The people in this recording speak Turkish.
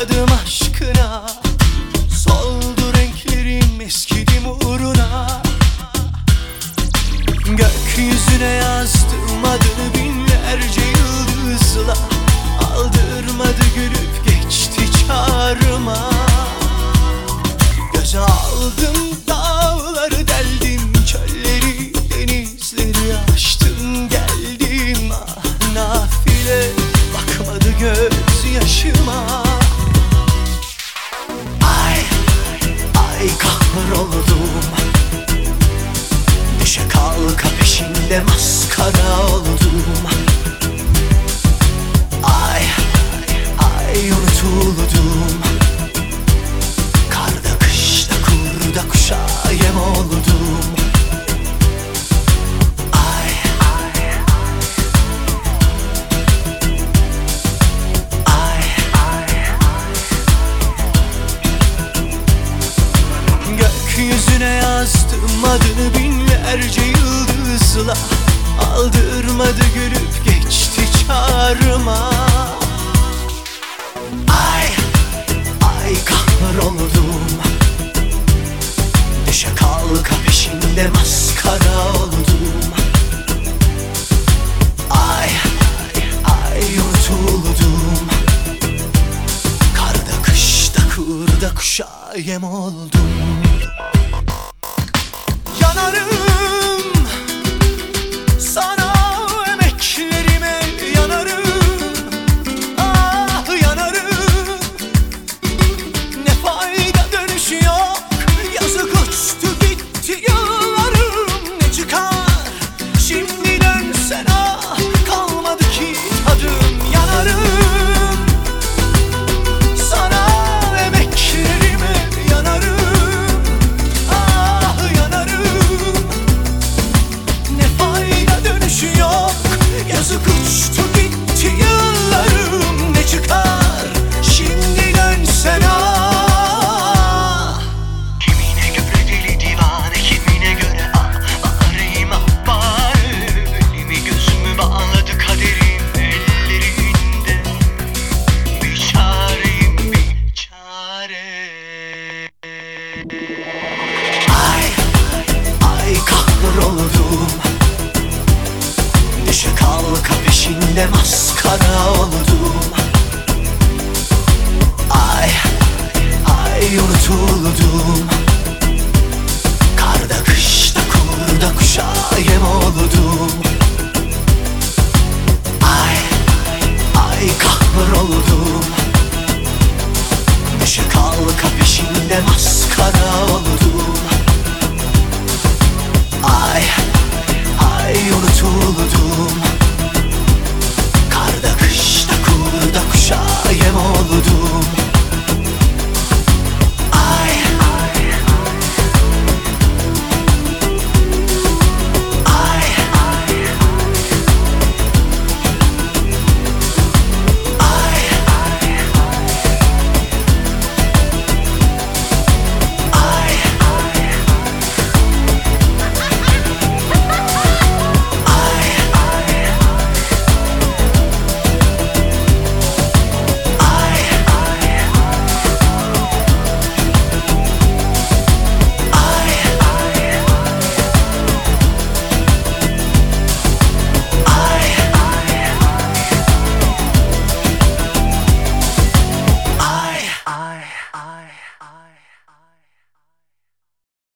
Bakmadım aşkına, soldu renklerim, eskidim uğruna. Gökyüzüne yazdım adını binlerce yıldızla. Aldırmadı gülüp geçti çağrıma. Göze aldım dağları, deldim çölleri, denizleri aştım geldim. Ah nafile bakmadı göz yaşıma. Ay ay kahroldum, düşe kalka peşinde maskara oldum. Ay ay unutuldum, karda kışta kurda kuşa yem oldum. Ay ay ay ay gökyüzüne yazdım adını binlerce yıldızla. Aldırmadı gülüp geçti çağrıma. Ay ay kahroldum, düşe kalka peşinde maskara oldum. Ay ay unutuldum, karda kışta kurda kuşa yem oldum.